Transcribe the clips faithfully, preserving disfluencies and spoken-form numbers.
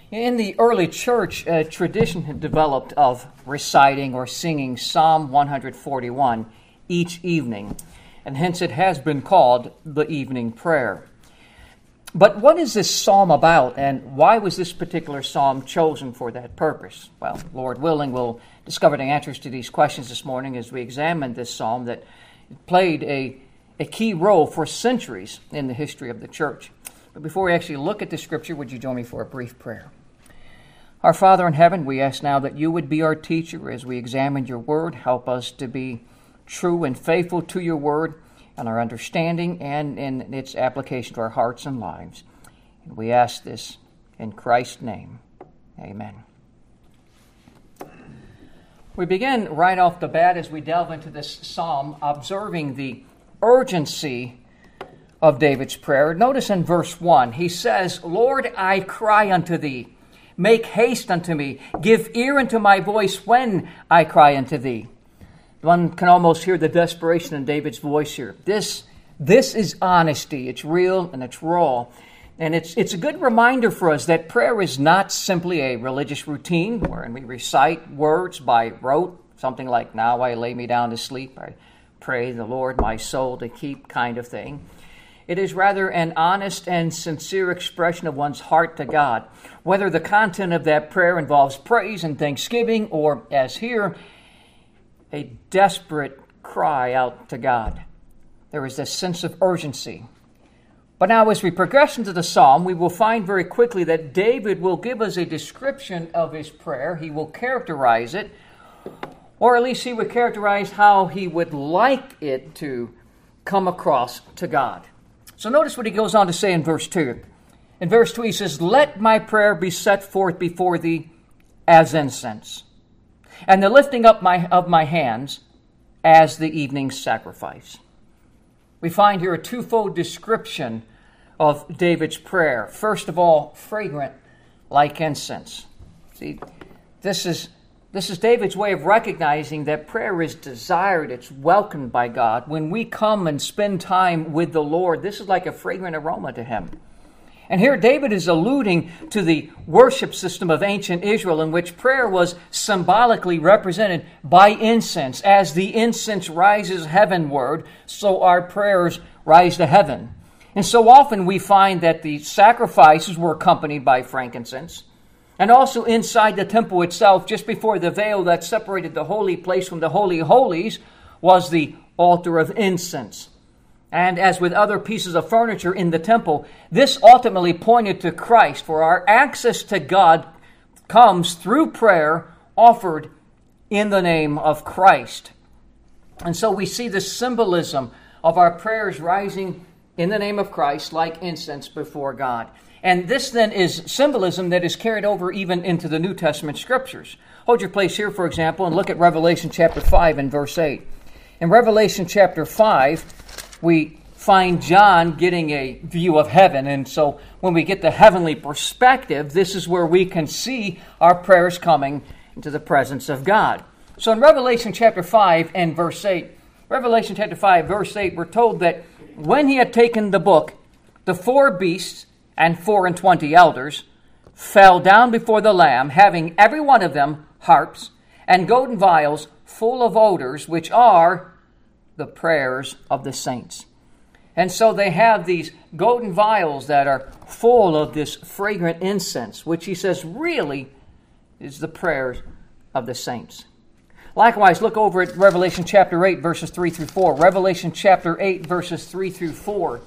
In the early church, a tradition had developed of reciting or singing Psalm one forty-one each evening, and hence it has been called the evening prayer. But what is this psalm about, and why was this particular psalm chosen for that purpose? Well, Lord willing, we'll discover the answers to these questions this morning as we examine this psalm that played a, a key role for centuries in the history of the church. But before we actually look at the scripture, would you join me for a brief prayer? Our Father in heaven, we ask now that you would be our teacher as we examine your word. Help us to be true and faithful to your word and our understanding and in its application to our hearts and lives. And we ask this in Christ's name. Amen. We begin right off the bat as we delve into this psalm, observing the urgency of David's prayer. Notice in verse one, he says, Lord, I cry unto thee. Make haste unto me. Give ear unto my voice when I cry unto thee. One can almost hear the desperation in David's voice here. This, this is honesty. It's real and it's raw. And it's, it's a good reminder for us that prayer is not simply a religious routine wherein we recite words by rote, something like, now I lay me down to sleep, I pray the Lord my soul to keep kind of thing. It is rather an honest and sincere expression of one's heart to God, whether the content of that prayer involves praise and thanksgiving or, as here, a desperate cry out to God. There is this sense of urgency. But now as we progress into the psalm, we will find very quickly that David will give us a description of his prayer. He will characterize it, or at least he would characterize how he would like it to come across to God. So notice what he goes on to say in verse two. In verse two he says, Let my prayer be set forth before thee as incense, and the lifting up my, of my hands as the evening sacrifice. We find here a twofold description of David's prayer. First of all, fragrant like incense. See, this is This is David's way of recognizing that prayer is desired, it's welcomed by God. When we come and spend time with the Lord, this is like a fragrant aroma to him. And here David is alluding to the worship system of ancient Israel in which prayer was symbolically represented by incense. As the incense rises heavenward, so our prayers rise to heaven. And so often we find that the sacrifices were accompanied by frankincense. And also inside the temple itself, just before the veil that separated the holy place from the Holy of Holies, was the altar of incense. And as with other pieces of furniture in the temple, this ultimately pointed to Christ, for our access to God comes through prayer offered in the name of Christ. And so we see the symbolism of our prayers rising in the name of Christ like incense before God. And this then is symbolism that is carried over even into the New Testament scriptures. Hold your place here, for example, and look at Revelation chapter five and verse eight. In Revelation chapter five, we find John getting a view of heaven. And so when we get the heavenly perspective, this is where we can see our prayers coming into the presence of God. So in Revelation chapter five and verse eight, Revelation chapter five, verse eight, we're told that when he had taken the book, the four beasts and four and twenty elders fell down before the Lamb, having every one of them harps and golden vials full of odors, which are the prayers of the saints. And so they have these golden vials that are full of this fragrant incense, which he says really is the prayers of the saints. Likewise, look over at Revelation chapter eight, verses three through four. Revelation chapter eight, verses three through four.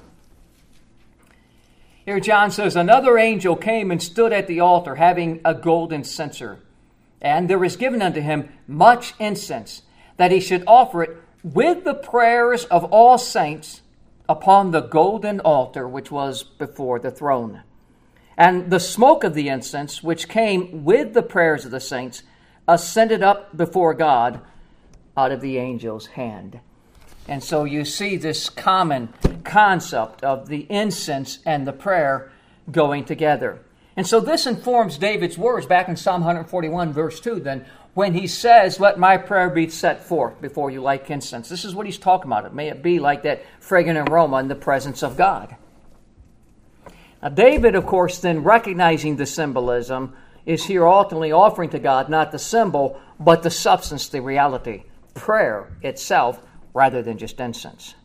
Here John says, Another angel came and stood at the altar, having a golden censer. And there was given unto him much incense, that he should offer it with the prayers of all saints upon the golden altar which was before the throne. And the smoke of the incense, which came with the prayers of the saints, ascended up before God out of the angel's hand. And so you see this common concept of the incense and the prayer going together. And so this informs David's words back in Psalm one forty-one, verse two, then, when he says, Let my prayer be set forth before you like incense. This is what he's talking about. It may it be like that fragrant aroma in the presence of God. Now, David, of course, then recognizing the symbolism, is here ultimately offering to God not the symbol, but the substance, the reality, prayer itself, rather than just incense.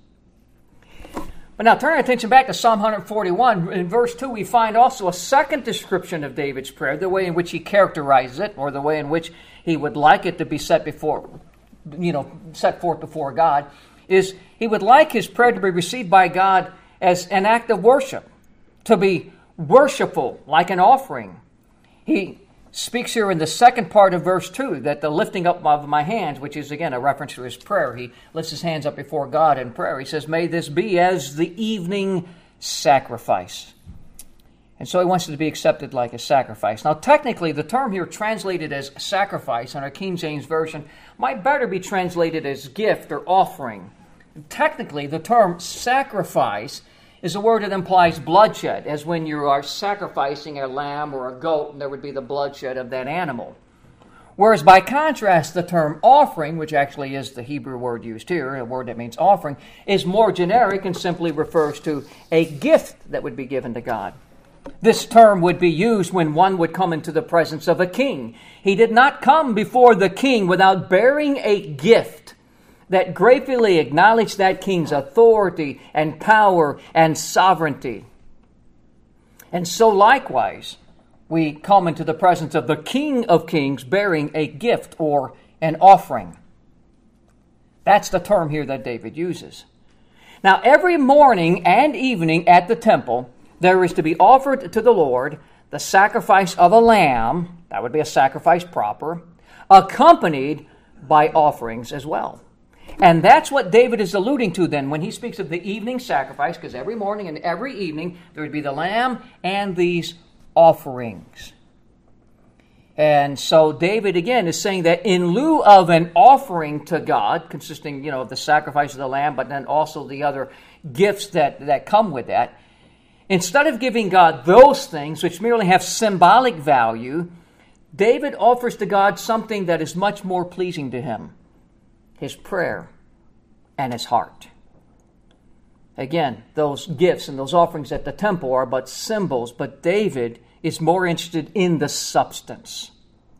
But now turn our attention back to Psalm one forty-one. In verse two, we find also a second description of David's prayer, the way in which he characterizes it, or the way in which he would like it to be set before, you know, set forth before God, is he would like his prayer to be received by God as an act of worship, to be worshipful, like an offering. He speaks here in the second part of verse two that the lifting up of my hands, which is again a reference to his prayer. He lifts his hands up before God in prayer. He says, may this be as the evening sacrifice. And so he wants it to be accepted like a sacrifice. Now technically the term here translated as sacrifice in our King James Version might better be translated as gift or offering. Technically the term sacrifice is a word that implies bloodshed, as when you are sacrificing a lamb or a goat, and there would be the bloodshed of that animal. Whereas by contrast, the term offering, which actually is the Hebrew word used here, a word that means offering, is more generic and simply refers to a gift that would be given to God. This term would be used when one would come into the presence of a king. He did not come before the king without bearing a gift that gratefully acknowledged that king's authority and power and sovereignty. And so likewise, we come into the presence of the King of Kings bearing a gift or an offering. That's the term here that David uses. Now, every morning and evening at the temple, there is to be offered to the Lord the sacrifice of a lamb, that would be a sacrifice proper, accompanied by offerings as well. And that's what David is alluding to then when he speaks of the evening sacrifice, because every morning and every evening there would be the lamb and these offerings. And so David again is saying that in lieu of an offering to God, consisting, you know, of the sacrifice of the lamb, but then also the other gifts that, that come with that, instead of giving God those things which merely have symbolic value, David offers to God something that is much more pleasing to him: his prayer and his heart. Again, those gifts and those offerings at the temple are but symbols, but David is more interested in the substance.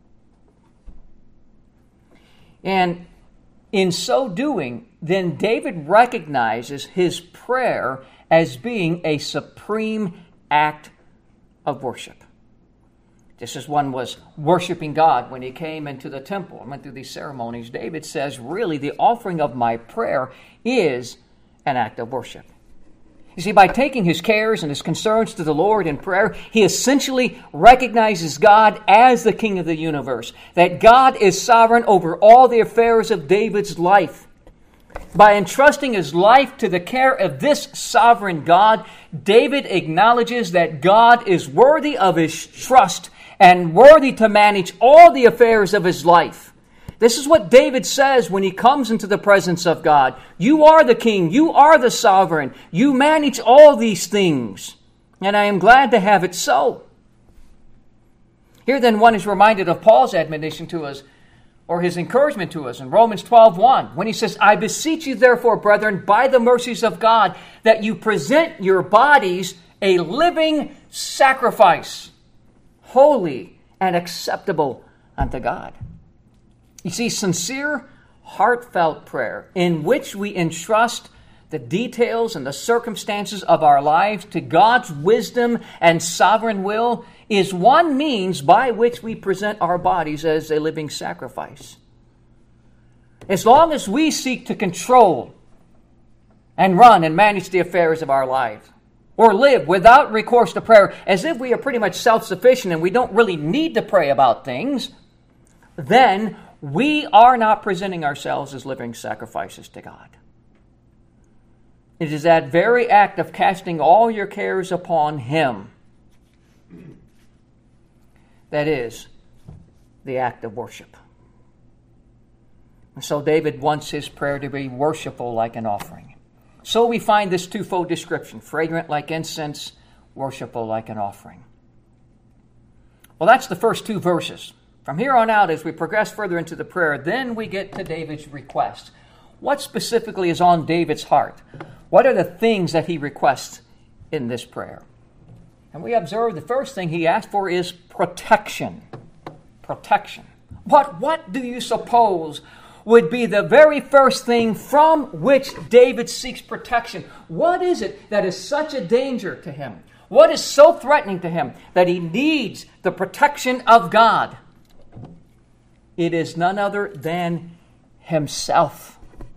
And in so doing, then David recognizes his prayer as being a supreme act of worship. Just as one was worshiping God when he came into the temple and went through these ceremonies, David says, really, the offering of my prayer is an act of worship. You see, by taking his cares and his concerns to the Lord in prayer, he essentially recognizes God as the King of the universe, that God is sovereign over all the affairs of David's life. By entrusting his life to the care of this sovereign God, David acknowledges that God is worthy of his trust and worthy to manage all the affairs of his life. This is what David says when he comes into the presence of God. You are the king. You are the sovereign. You manage all these things. And I am glad to have it so. Here then one is reminded of Paul's admonition to us, or his encouragement to us in Romans twelve one, when he says, I beseech you therefore, brethren, by the mercies of God, that you present your bodies a living sacrifice, holy and acceptable unto God. You see, sincere, heartfelt prayer in which we entrust the details and the circumstances of our lives to God's wisdom and sovereign will is one means by which we present our bodies as a living sacrifice. As long as we seek to control and run and manage the affairs of our lives, or live without recourse to prayer, as if we are pretty much self-sufficient and we don't really need to pray about things, then we are not presenting ourselves as living sacrifices to God. It is that very act of casting all your cares upon Him that is the act of worship. And so David wants his prayer to be worshipful like an offering. So we find this twofold description: fragrant like incense, worshipful like an offering. Well, that's the first two verses. From here on out, as we progress further into the prayer, then we get to David's request. What specifically is on David's heart? What are the things that he requests in this prayer? And we observe the first thing he asked for is protection. Protection. But what do you suppose would be the very first thing from which David seeks protection? What is it that is such a danger to him? What is so threatening to him that he needs the protection of God? It is none other than himself.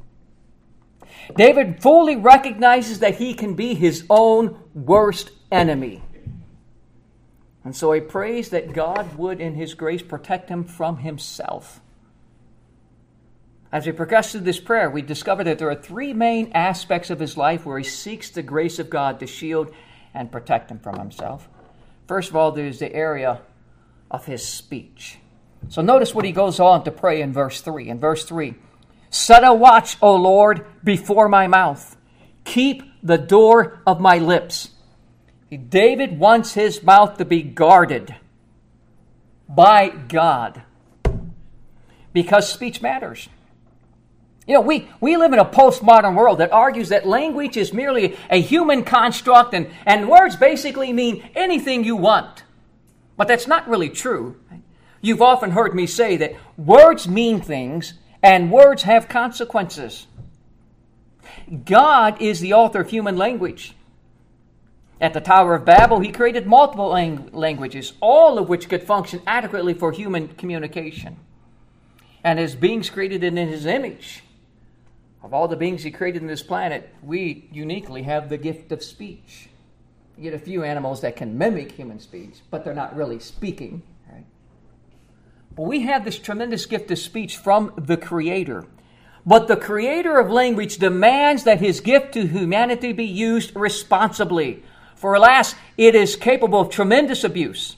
David fully recognizes that he can be his own worst enemy. And so he prays that God would, in his grace, protect him from himself. As we progress through this prayer, we discover that there are three main aspects of his life where he seeks the grace of God to shield and protect him from himself. First of all, there's the area of his speech. So notice what he goes on to pray in verse three. In verse three, set a watch, O Lord, before my mouth. Keep the door of my lips. David wants his mouth to be guarded by God because speech matters. You know, we, we live in a postmodern world that argues that language is merely a human construct and, and words basically mean anything you want. But that's not really true. You've often heard me say that words mean things and words have consequences. God is the author of human language. At the Tower of Babel, he created multiple lang- languages, all of which could function adequately for human communication. And as beings created in his image, of all the beings he created in this planet, we uniquely have the gift of speech. You get a few animals that can mimic human speech, but they're not really speaking. Right? But we have this tremendous gift of speech from the Creator. But the Creator of language demands that his gift to humanity be used responsibly. For alas, it is capable of tremendous abuse.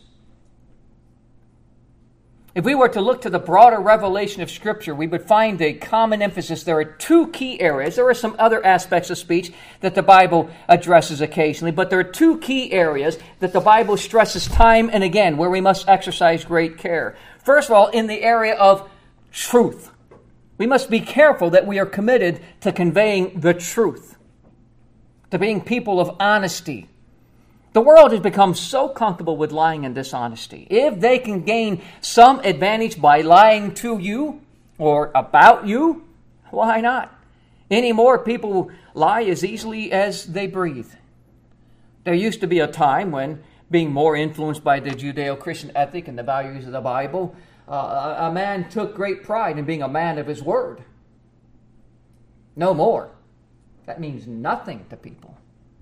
If we were to look to the broader revelation of Scripture, we would find a common emphasis. There are two key areas. There are some other aspects of speech that the Bible addresses occasionally, but there are two key areas that the Bible stresses time and again where we must exercise great care. First of all, in the area of truth. We must be careful that we are committed to conveying the truth, to being people of honesty. The world has become so comfortable with lying and dishonesty. If they can gain some advantage by lying to you or about you, why not? Anymore, people lie as easily as they breathe. There used to be a time when, being more influenced by the Judeo-Christian ethic and the values of the Bible, uh, a man took great pride in being a man of his word. No more. That means nothing to people.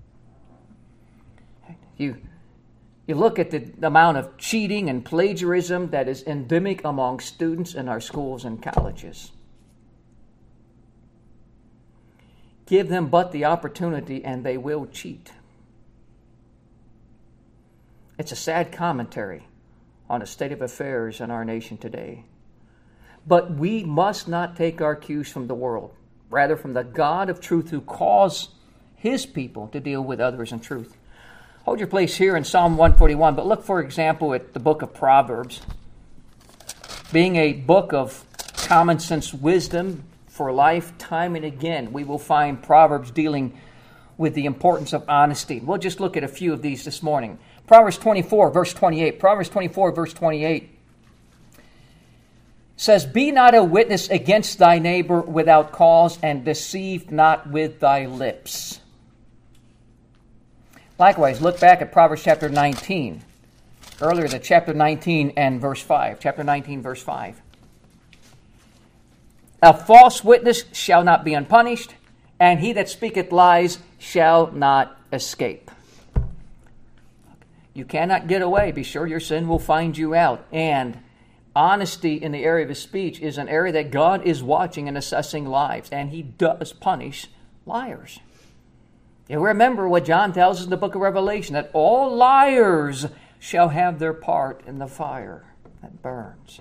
You, you look at the, the amount of cheating and plagiarism that is endemic among students in our schools and colleges. Give them but the opportunity and they will cheat. It's a sad commentary on the state of affairs in our nation today. But we must not take our cues from the world, rather from the God of truth who calls his people to deal with others in truth. Hold your place here in Psalm one forty-one, but look, for example, at the book of Proverbs. Being a book of common sense wisdom for life, time and again, we will find Proverbs dealing with the importance of honesty. We'll just look at a few of these this morning. Proverbs twenty-four, verse twenty-eight. Proverbs twenty-four, verse twenty-eight says, be not a witness against thy neighbor without cause, and deceive not with thy lips. Likewise, look back at Proverbs chapter nineteen. Earlier, the chapter nineteen and verse five. Chapter nineteen, verse five. A false witness shall not be unpunished, and he that speaketh lies shall not escape. You cannot get away. Be sure your sin will find you out. And honesty in the area of his speech is an area that God is watching and assessing lives, and he does punish liars. You remember what John tells us in the book of Revelation, that all liars shall have their part in the fire that burns.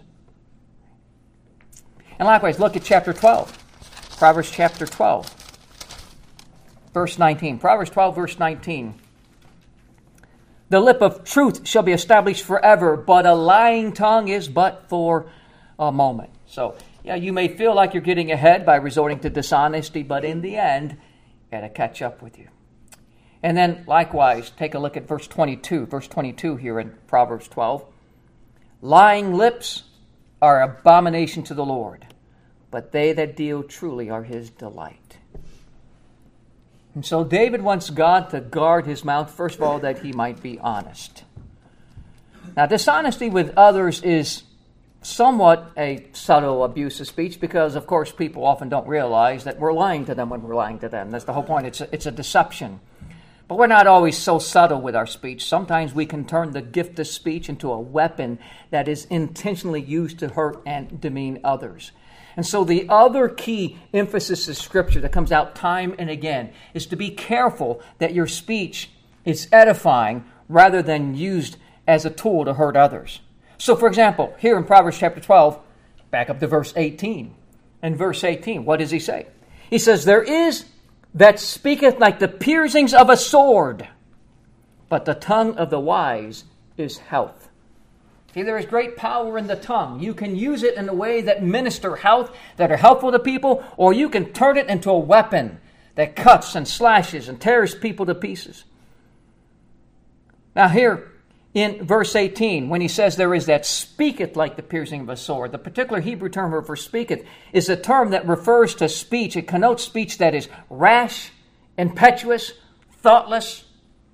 And likewise, look at chapter twelve. Proverbs chapter twelve, verse nineteen. Proverbs twelve, verse nineteen. The lip of truth shall be established forever, but a lying tongue is but for a moment. So, yeah, you may feel like you're getting ahead by resorting to dishonesty, but in the end, it'll catch up with you. And then likewise, take a look at verse twenty-two. Verse twenty-two here in Proverbs twelve. Lying lips are abomination to the Lord, but they that deal truly are his delight. And so David wants God to guard his mouth, first of all, that he might be honest. Now, dishonesty with others is somewhat a subtle abuse of speech because, of course, people often don't realize that we're lying to them when we're lying to them. That's the whole point. It's a, it's a deception. But we're not always so subtle with our speech. Sometimes we can turn the gift of speech into a weapon that is intentionally used to hurt and demean others. And so the other key emphasis of Scripture that comes out time and again is to be careful that your speech is edifying rather than used as a tool to hurt others. So, for example, here in Proverbs chapter twelve, back up to verse eighteen. In verse eighteen, what does he say? He says, there is that speaketh like the piercings of a sword, but the tongue of the wise is health. See, there is great power in the tongue. You can use it in a way that minister health, that are helpful to people, or you can turn it into a weapon that cuts and slashes and tears people to pieces. Now here, in verse eighteen, when he says there is that speaketh like the piercing of a sword, the particular Hebrew term for speaketh is a term that refers to speech. It connotes speech that is rash, impetuous, thoughtless.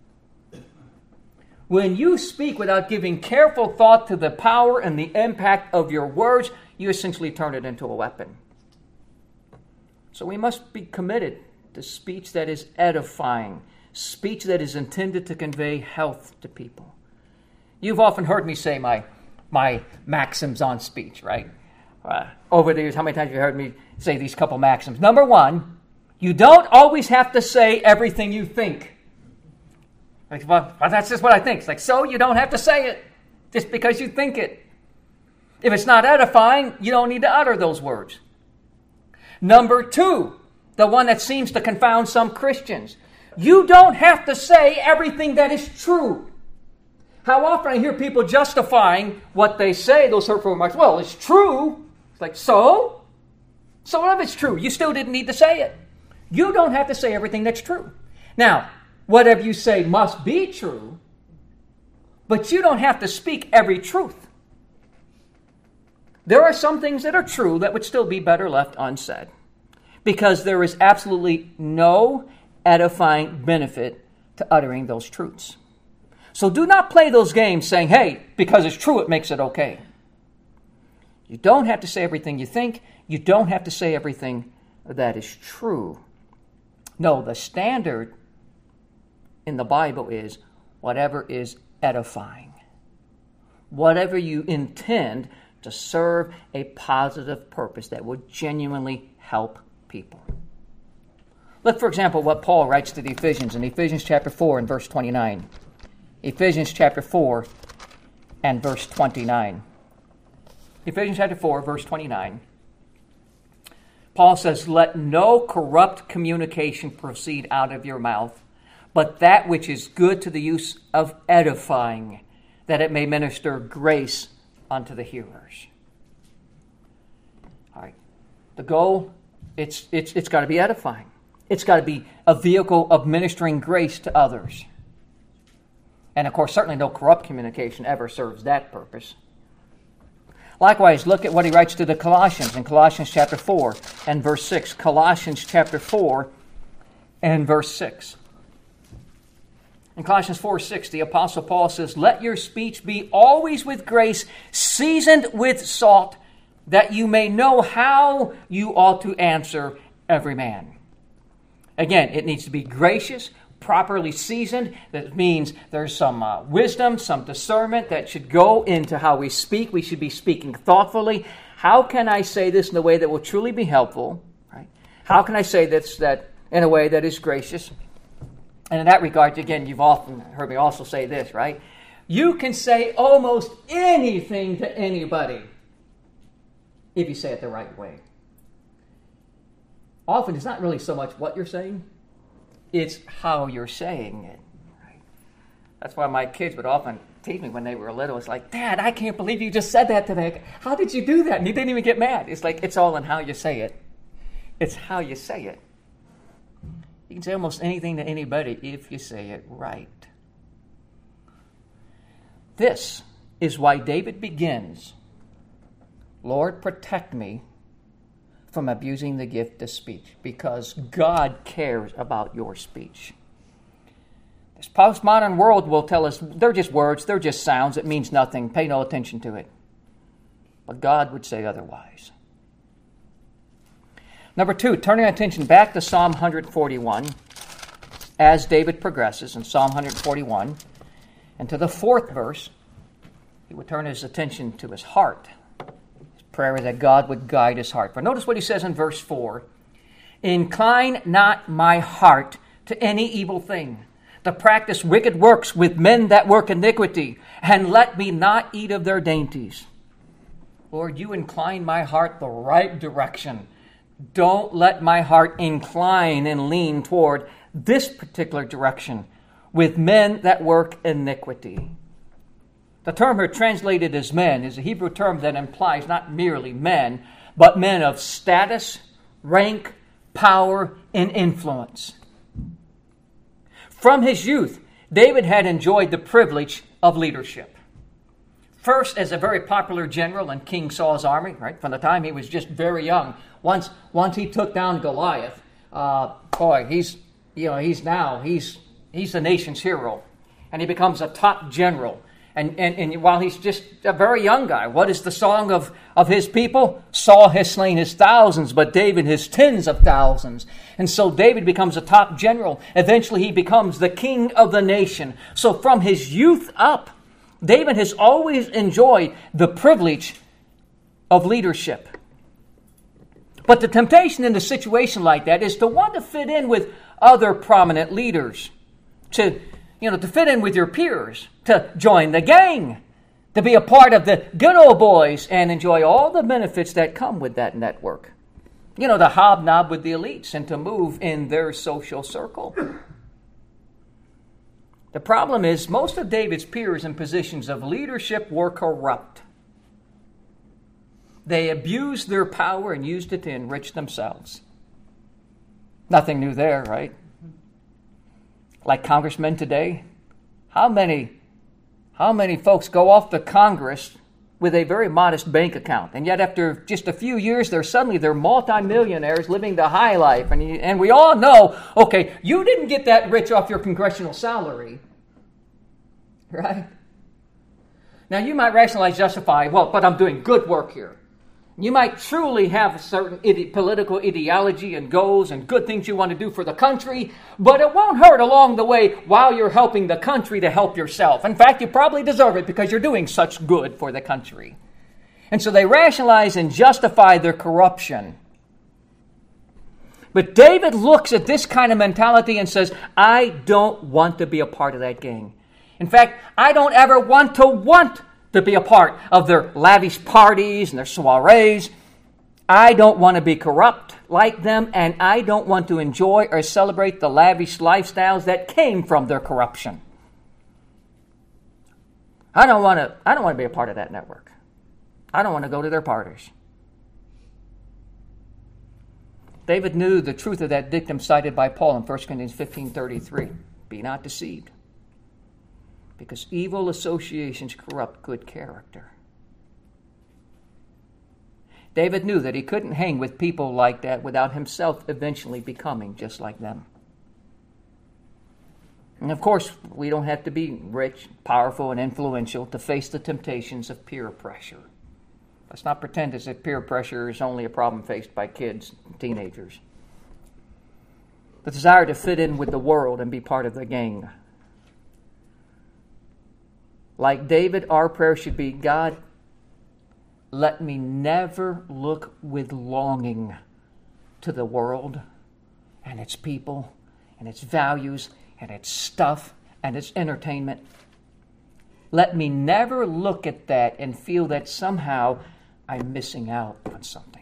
When you speak without giving careful thought to the power and the impact of your words, you essentially turn it into a weapon. So we must be committed to speech that is edifying, speech that is intended to convey health to people. You've often heard me say my my maxims on speech, right? Uh, over the years, how many times have you heard me say these couple maxims? Number one, you don't always have to say everything you think. Like, well, that's just what I think. It's like, so you don't have to say it just because you think it. If it's not edifying, you don't need to utter those words. Number two, the one that seems to confound some Christians. You don't have to say everything that is true. How often I hear people justifying what they say, those hurtful remarks. Well, it's true. It's like, so? So what if it's true? You still didn't need to say it. You don't have to say everything that's true. Now, whatever you say must be true, but you don't have to speak every truth. There are some things that are true that would still be better left unsaid, because there is absolutely no edifying benefit to uttering those truths. So do not play those games saying, hey, because it's true, it makes it okay. You don't have to say everything you think. You don't have to say everything that is true. No, the standard in the Bible is whatever is edifying. Whatever you intend to serve a positive purpose that will genuinely help people. Look, for example, what Paul writes to the Ephesians in Ephesians chapter four and verse twenty-nine. Ephesians chapter four and verse twenty-nine. Ephesians chapter four, verse twenty-nine. Paul says, let no corrupt communication proceed out of your mouth, but that which is good to the use of edifying, that it may minister grace unto the hearers. All right. The goal, it's it's it's got to be edifying. It's got to be a vehicle of ministering grace to others. And of course, certainly no corrupt communication ever serves that purpose. Likewise, look at what he writes to the Colossians in Colossians chapter four and verse six. Colossians chapter four and verse six. In Colossians four six, the Apostle Paul says, let your speech be always with grace, seasoned with salt, that you may know how you ought to answer every man. Again, it needs to be gracious, properly seasoned. That means there's some uh, wisdom, some discernment that should go into how we speak. We should be speaking thoughtfully. How can I say this in a way that will truly be helpful? Right? How can I say this that in a way that is gracious? And in that regard, again, you've often heard me also say this, right? You can say almost anything to anybody if you say it the right way. Often it's not really so much what you're saying, it's how you're saying it. Right? That's why my kids would often tease me when they were little. It's like, Dad, I can't believe you just said that today. How did you do that? And he didn't even get mad. It's like, it's all in how you say it. It's how you say it. You can say almost anything to anybody if you say it right. This is why David begins, Lord, protect me from abusing the gift of speech, because God cares about your speech. This postmodern world will tell us they're just words, they're just sounds, it means nothing, pay no attention to it. But God would say otherwise. Number two, turning our attention back to Psalm one forty-one, as David progresses in Psalm one forty-one, and to the fourth verse, he would turn his attention to his heart. His prayer is that God would guide his heart. For notice what he says in verse four, incline not my heart to any evil thing, to practice wicked works with men that work iniquity, and let me not eat of their dainties. Lord, you incline my heart the right direction. Don't let my heart incline and lean toward this particular direction with men that work iniquity. The term here translated as men is a Hebrew term that implies not merely men, but men of status, rank, power, and influence. From his youth, David had enjoyed the privilege of leadership. First, as a very popular general in King Saul's army, right, from the time he was just very young. Once, once he took down Goliath, uh, boy, he's, you know, he's now, he's, he's the nation's hero. And he becomes a top general. And, and, and while he's just a very young guy, what is the song of, of his people? Saul has slain his thousands, but David his tens of thousands. And so David becomes a top general. Eventually he becomes the king of the nation. So from his youth up, David has always enjoyed the privilege of leadership. But the temptation in a situation like that is to want to fit in with other prominent leaders, to, you know, to fit in with your peers, to join the gang, to be a part of the good old boys and enjoy all the benefits that come with that network. You know, to hobnob with the elites and to move in their social circle. The problem is most of David's peers in positions of leadership were corrupt. They abused their power and used it to enrich themselves. Nothing new there, right? Like congressmen today, how many, how many folks go off to Congress with a very modest bank account, and yet after just a few years, they're suddenly they're multimillionaires living the high life, and you, and we all know, okay, you didn't get that rich off your congressional salary, right? Now you might rationalize, justify, well, but I'm doing good work here. You might truly have a certain ide- political ideology and goals and good things you want to do for the country, but it won't hurt along the way while you're helping the country to help yourself. In fact, you probably deserve it because you're doing such good for the country. And so they rationalize and justify their corruption. But David looks at this kind of mentality and says, I don't want to be a part of that gang. In fact, I don't ever want to want to be a part of their lavish parties and their soirees. I don't want to be corrupt like them, and I don't want to enjoy or celebrate the lavish lifestyles that came from their corruption. I don't want to, I don't want to be a part of that network. I don't want to go to their parties. David knew the truth of that dictum cited by Paul in First Corinthians fifteen thirty-three. Be not deceived, because evil associations corrupt good character. David knew that he couldn't hang with people like that without himself eventually becoming just like them. And of course, we don't have to be rich, powerful, and influential to face the temptations of peer pressure. Let's not pretend as if peer pressure is only a problem faced by kids and teenagers. The desire to fit in with the world and be part of the gang. Like David, our prayer should be, God, let me never look with longing to the world and its people and its values and its stuff and its entertainment. Let me never look at that and feel that somehow I'm missing out on something.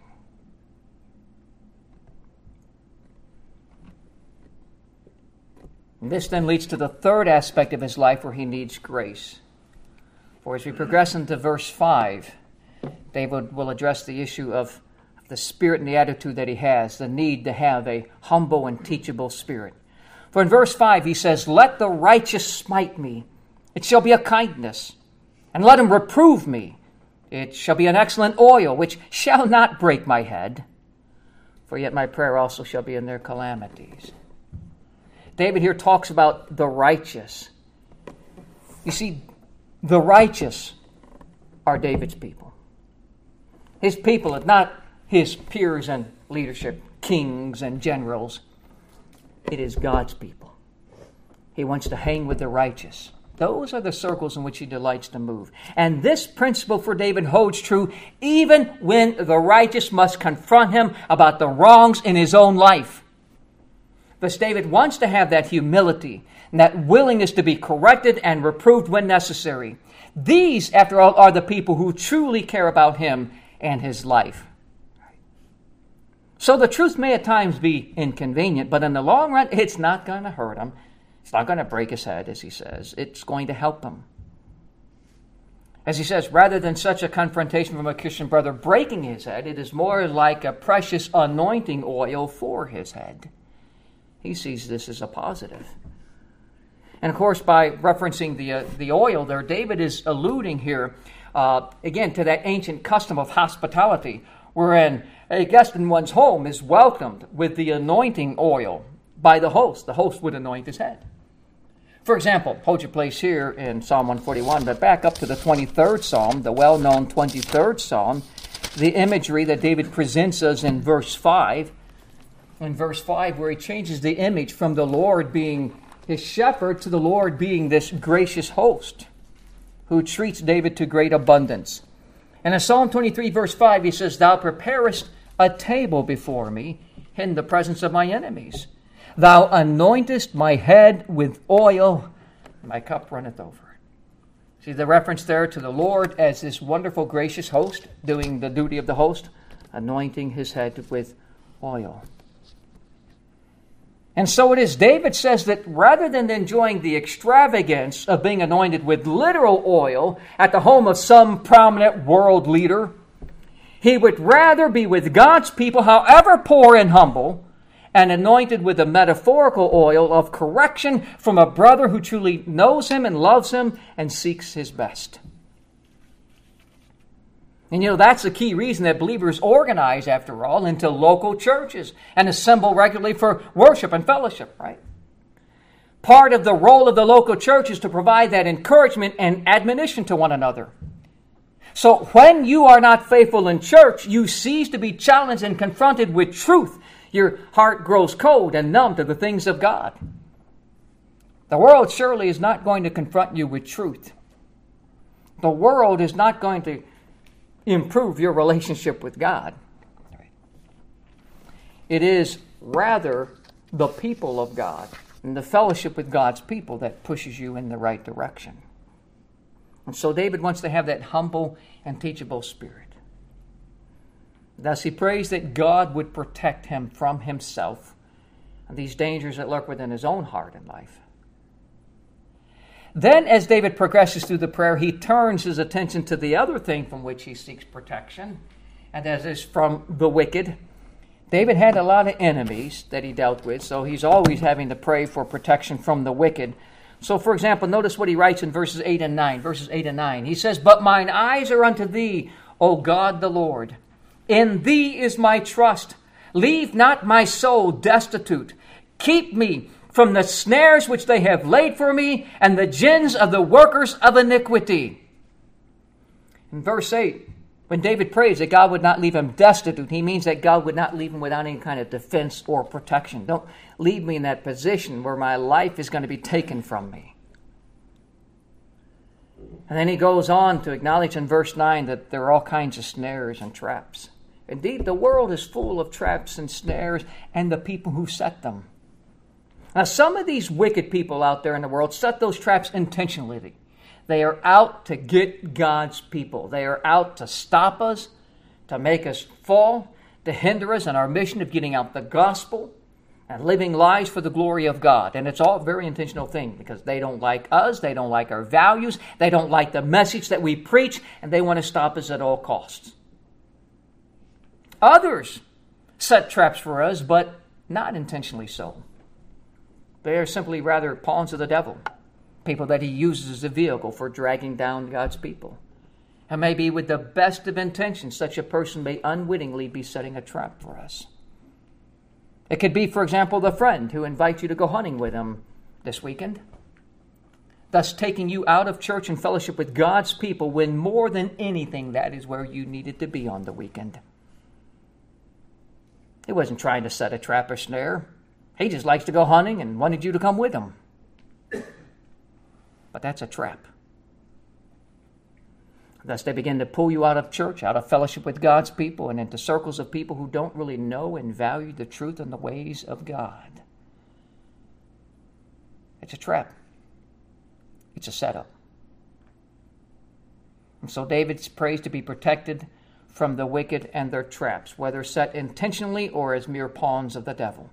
And this then leads to the third aspect of his life where he needs grace. For as we progress into verse five, David will address the issue of the spirit and the attitude that he has, the need to have a humble and teachable spirit. For in verse five he says, "Let the righteous smite me, it shall be a kindness, and let him reprove me, it shall be an excellent oil, which shall not break my head. For yet my prayer also shall be in their calamities." David here talks about the righteous. You see, the righteous are David's people. His people are not his peers and leadership, kings and generals. It is God's people. He wants to hang with the righteous. Those are the circles in which he delights to move. And this principle for David holds true even when the righteous must confront him about the wrongs in his own life. Thus, David wants to have that humility and that willingness to be corrected and reproved when necessary. These, after all, are the people who truly care about him and his life. So the truth may at times be inconvenient, but in the long run, it's not going to hurt him. It's not going to break his head, as he says. It's going to help him. As he says, rather than such a confrontation from a Christian brother breaking his head, it is more like a precious anointing oil for his head. He sees this as a positive. And of course, by referencing the, uh, the oil there, David is alluding here, uh, again, to that ancient custom of hospitality, wherein a guest in one's home is welcomed with the anointing oil by the host. The host would anoint his head. For example, hold your place here in Psalm one forty-one, but back up to the twenty-third Psalm, the well-known twenty-third Psalm, the imagery that David presents us in verse five. In verse five, where he changes the image from the Lord being his shepherd to the Lord being this gracious host who treats David to great abundance. And in Psalm twenty-three, verse five, he says, "Thou preparest a table before me in the presence of my enemies. Thou anointest my head with oil, my cup runneth over." See the reference there to the Lord as this wonderful, gracious host, doing the duty of the host, anointing his head with oil. And so it is, David says that rather than enjoying the extravagance of being anointed with literal oil at the home of some prominent world leader, he would rather be with God's people, however poor and humble, and anointed with the metaphorical oil of correction from a brother who truly knows him and loves him and seeks his best. And you know, that's the key reason that believers organize, after all, into local churches and assemble regularly for worship and fellowship, right? Part of the role of the local church is to provide that encouragement and admonition to one another. So when you are not faithful in church, you cease to be challenged and confronted with truth. Your heart grows cold and numb to the things of God. The world surely is not going to confront you with truth. The world is not going to improve your relationship with God. It is rather the people of God and the fellowship with God's people that pushes you in the right direction. And so David wants to have that humble and teachable spirit. Thus he prays that God would protect him from himself and these dangers that lurk within his own heart and life. Then, as David progresses through the prayer, he turns his attention to the other thing from which he seeks protection, and that is from the wicked. David had a lot of enemies that he dealt with, so he's always having to pray for protection from the wicked. So, for example, notice what he writes in verses eight and nine. Verses eight and nine. He says, "But mine eyes are unto thee, O God the Lord. In thee is my trust. Leave not my soul destitute. Keep me from the snares which they have laid for me, and the gins of the workers of iniquity." In verse eight, when David prays that God would not leave him destitute, he means that God would not leave him without any kind of defense or protection. Don't leave me in that position where my life is going to be taken from me. And then he goes on to acknowledge in verse nine that there are all kinds of snares and traps. Indeed, the world is full of traps and snares and the people who set them. Now, some of these wicked people out there in the world set those traps intentionally. They are out to get God's people. They are out to stop us, to make us fall, to hinder us in our mission of getting out the gospel and living lives for the glory of God. And it's all a very intentional thing because they don't like us, they don't like our values, they don't like the message that we preach, and they want to stop us at all costs. Others set traps for us, but not intentionally so. They are simply rather pawns of the devil, people that he uses as a vehicle for dragging down God's people. And maybe with the best of intentions, such a person may unwittingly be setting a trap for us. It could be, for example, the friend who invites you to go hunting with him this weekend, thus taking you out of church and fellowship with God's people when more than anything that is where you needed to be on the weekend. He wasn't trying to set a trap or snare. He just likes to go hunting and wanted you to come with him. But that's a trap. Thus they begin to pull you out of church, out of fellowship with God's people, and into circles of people who don't really know and value the truth and the ways of God. It's a trap. It's a setup. And so David prays to be protected from the wicked and their traps, whether set intentionally or as mere pawns of the devil.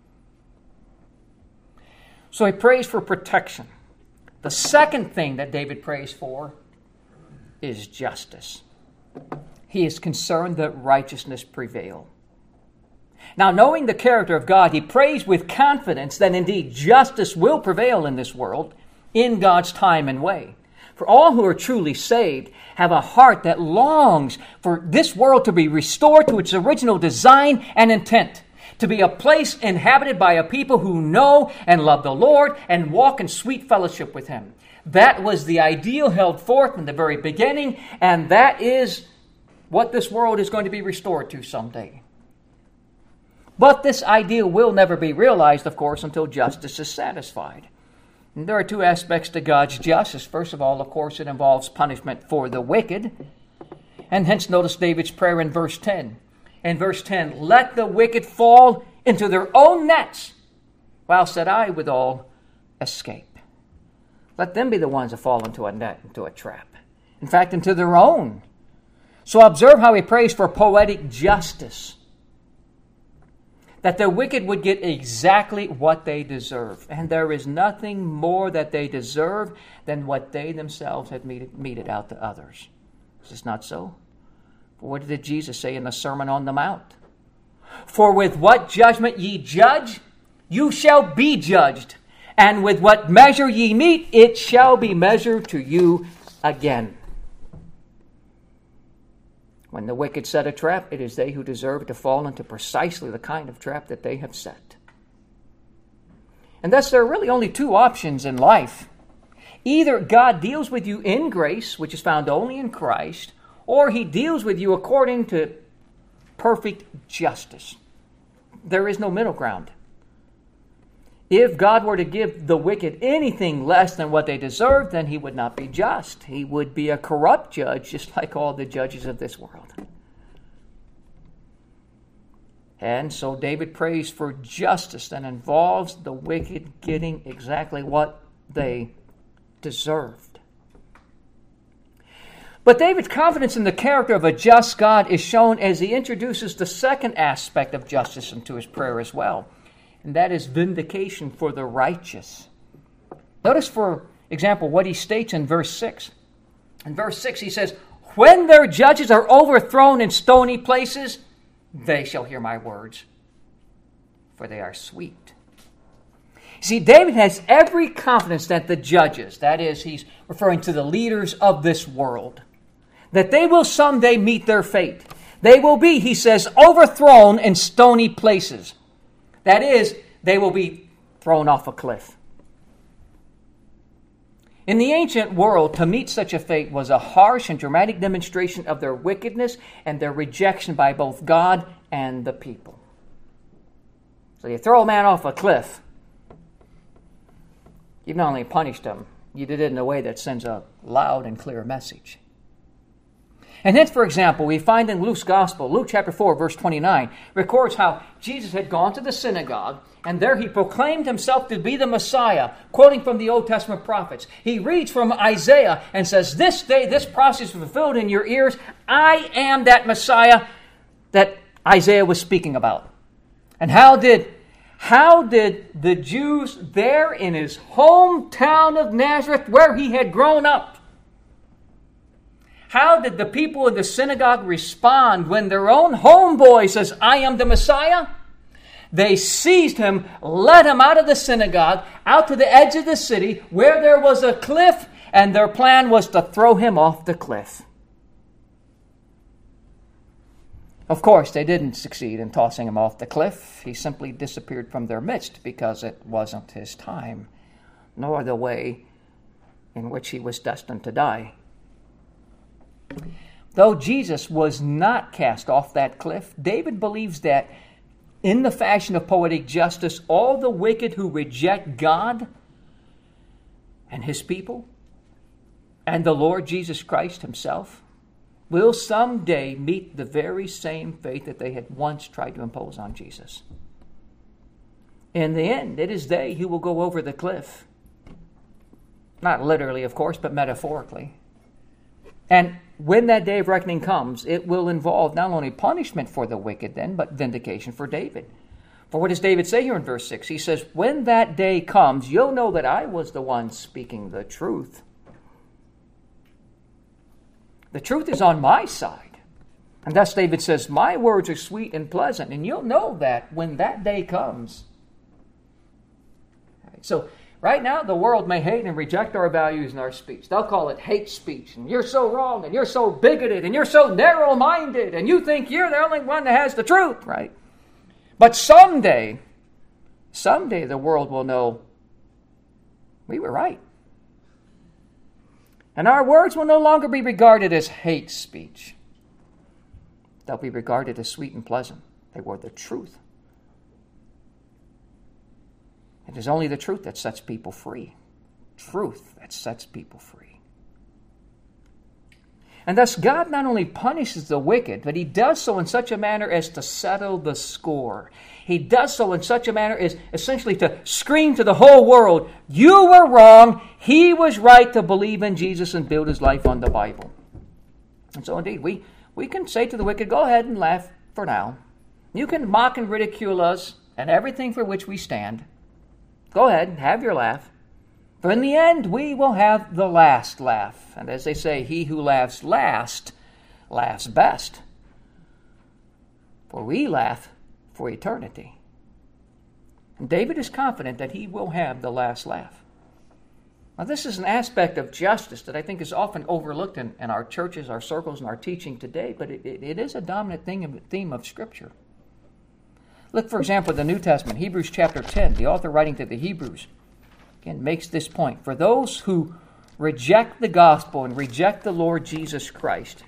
So he prays for protection. The second thing that David prays for is justice. He is concerned that righteousness prevail. Now, knowing the character of God, he prays with confidence that indeed justice will prevail in this world in God's time and way. For all who are truly saved have a heart that longs for this world to be restored to its original design and intent, to be a place inhabited by a people who know and love the Lord and walk in sweet fellowship with him. That was the ideal held forth in the very beginning, and that is what this world is going to be restored to someday. But this ideal will never be realized, of course, until justice is satisfied. And there are two aspects to God's justice. First of all, of course, it involves punishment for the wicked. And hence notice David's prayer in verse ten. In verse ten, let the wicked fall into their own nets, while said I withal escape. Let them be the ones that fall into a net, into a trap. In fact, into their own. So observe how he prays for poetic justice. That the wicked would get exactly what they deserve. And there is nothing more that they deserve than what they themselves had meted, meted out to others. Is this not so? For what did Jesus say in the Sermon on the Mount? For with what judgment ye judge, you shall be judged. And with what measure ye meet, it shall be measured to you again. When the wicked set a trap, it is they who deserve to fall into precisely the kind of trap that they have set. And thus there are really only two options in life. Either God deals with you in grace, which is found only in Christ, or he deals with you according to perfect justice. There is no middle ground. If God were to give the wicked anything less than what they deserve, then he would not be just. He would be a corrupt judge, just like all the judges of this world. And so David prays for justice that involves the wicked getting exactly what they deserved. But David's confidence in the character of a just God is shown as he introduces the second aspect of justice into his prayer as well. And that is vindication for the righteous. Notice, for example, what he states in verse six. In verse six, he says, when their judges are overthrown in stony places, they shall hear my words, for they are sweet. See, David has every confidence that the judges, that is, he's referring to the leaders of this world, that they will someday meet their fate. They will be, he says, overthrown in stony places. That is, they will be thrown off a cliff. In the ancient world, to meet such a fate was a harsh and dramatic demonstration of their wickedness and their rejection by both God and the people. So you throw a man off a cliff, you've not only punished him, you did it in a way that sends a loud and clear message. And hence, for example, we find in Luke's Gospel, Luke chapter four, verse twenty-nine, records how Jesus had gone to the synagogue, and there he proclaimed himself to be the Messiah, quoting from the Old Testament prophets. He reads from Isaiah and says, this day, this prophecy is fulfilled in your ears. I am that Messiah that Isaiah was speaking about. And how did, how did the Jews there in his hometown of Nazareth, where he had grown up, How did the people in the synagogue respond when their own homeboy says, I am the Messiah? They seized him, led him out of the synagogue, out to the edge of the city where there was a cliff, and their plan was to throw him off the cliff. Of course, they didn't succeed in tossing him off the cliff. He simply disappeared from their midst because it wasn't his time, nor the way in which he was destined to die. Though Jesus was not cast off that cliff, David believes that in the fashion of poetic justice, all the wicked who reject God and his people and the Lord Jesus Christ himself will someday meet the very same fate that they had once tried to impose on Jesus. In the end, it is they who will go over the cliff. Not literally, of course, but metaphorically. And when that day of reckoning comes, it will involve not only punishment for the wicked then, but vindication for David. For what does David say here in verse six? He says, when that day comes, you'll know that I was the one speaking the truth. The truth is on my side. And thus David says, my words are sweet and pleasant. And you'll know that when that day comes. So, right now, the world may hate and reject our values and our speech. They'll call it hate speech. And you're so wrong, and you're so bigoted, and you're so narrow-minded, and you think you're the only one that has the truth, right? But someday, someday the world will know we were right. And our words will no longer be regarded as hate speech. They'll be regarded as sweet and pleasant. They were the truth. It is only the truth that sets people free. Truth that sets people free. And thus God not only punishes the wicked, but he does so in such a manner as to settle the score. He does so in such a manner as essentially to scream to the whole world, you were wrong, he was right to believe in Jesus and build his life on the Bible. And so indeed, we, we can say to the wicked, go ahead and laugh for now. You can mock and ridicule us and everything for which we stand. Go ahead and have your laugh. For in the end, we will have the last laugh. And as they say, he who laughs last laughs best. For we laugh for eternity. And David is confident that he will have the last laugh. Now, this is an aspect of justice that I think is often overlooked in, in our churches, our circles, and our teaching today, but it, it, it is a dominant thing, theme of Scripture. Look, for example, at the New Testament, Hebrews chapter ten. The author writing to the Hebrews, again, makes this point. For those who reject the gospel and reject the Lord Jesus Christ,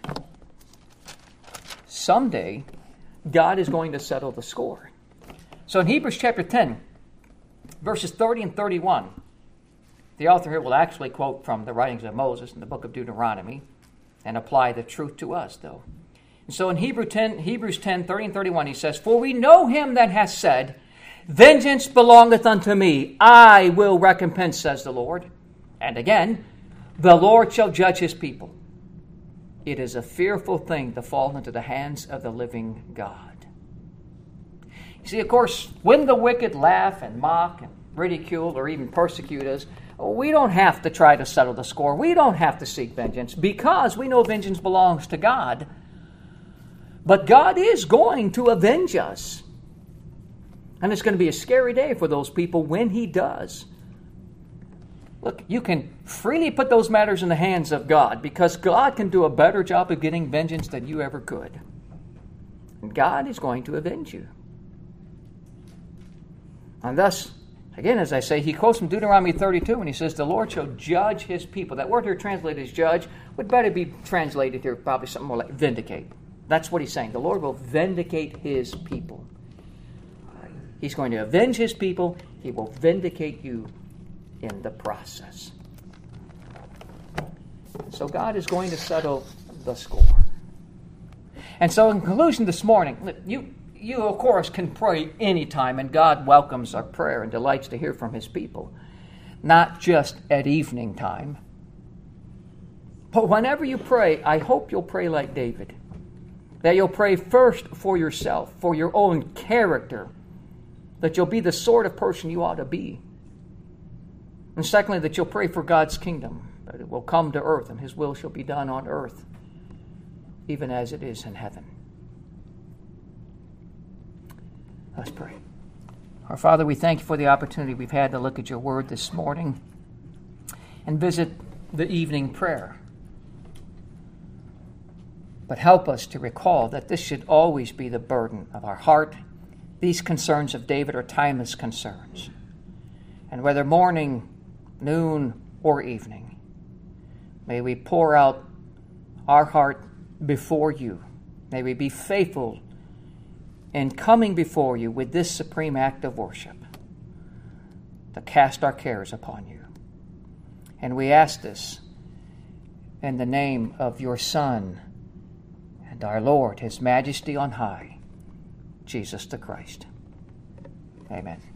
someday God is going to settle the score. So in Hebrews chapter ten, verses thirty and thirty-one, the author here will actually quote from the writings of Moses in the book of Deuteronomy and apply the truth to us, though. So in Hebrew ten, Hebrews ten, thirty and thirty-one, he says, for we know him that hath said, vengeance belongeth unto me, I will recompense, says the Lord. And again, the Lord shall judge his people. It is a fearful thing to fall into the hands of the living God. You see, of course, when the wicked laugh and mock and ridicule or even persecute us, we don't have to try to settle the score. We don't have to seek vengeance because we know vengeance belongs to God. But God is going to avenge us. And it's going to be a scary day for those people when he does. Look, you can freely put those matters in the hands of God because God can do a better job of getting vengeance than you ever could. And God is going to avenge you. And thus, again, as I say, he quotes from Deuteronomy thirty-two when he says, the Lord shall judge his people. That word here translated as judge would better be translated here probably something more like vindicate. That's what he's saying. The Lord will vindicate his people. He's going to avenge his people. He will vindicate you in the process. So God is going to settle the score. And so in conclusion this morning, you, you of course can pray anytime, and God welcomes our prayer and delights to hear from his people. Not just at evening time. But whenever you pray, I hope you'll pray like David. That you'll pray first for yourself, for your own character. That you'll be the sort of person you ought to be. And secondly, that you'll pray for God's kingdom. That it will come to earth and his will shall be done on earth even as it is in heaven. Let's pray. Our Father, we thank you for the opportunity we've had to look at your word this morning and visit the evening prayer. But help us to recall that this should always be the burden of our heart. These concerns of David are timeless concerns. And whether morning, noon, or evening, may we pour out our heart before you. May we be faithful in coming before you with this supreme act of worship, to cast our cares upon you. And we ask this in the name of your Son and our Lord, His Majesty on high, Jesus the Christ. Amen.